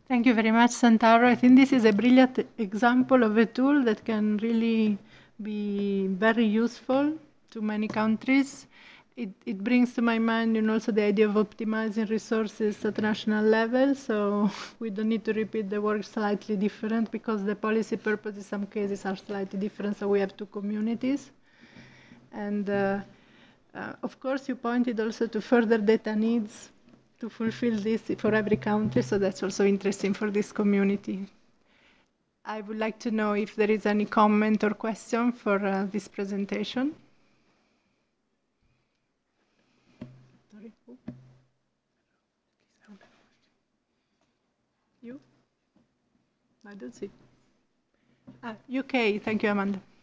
Thank you very much, Santaro. I think this is a brilliant example of a tool that can really be very useful to many countries. It brings to my mind, also the idea of optimizing resources at national level. So we don't need to repeat the work slightly different because the policy purposes in some cases are slightly different. So we have two communities. And of course, you pointed also to further data needs to fulfill this for every country, so that's also interesting for this community. I would like to know if there is any comment or question for this presentation. Sorry. You? I don't see. UK, thank you, Amanda.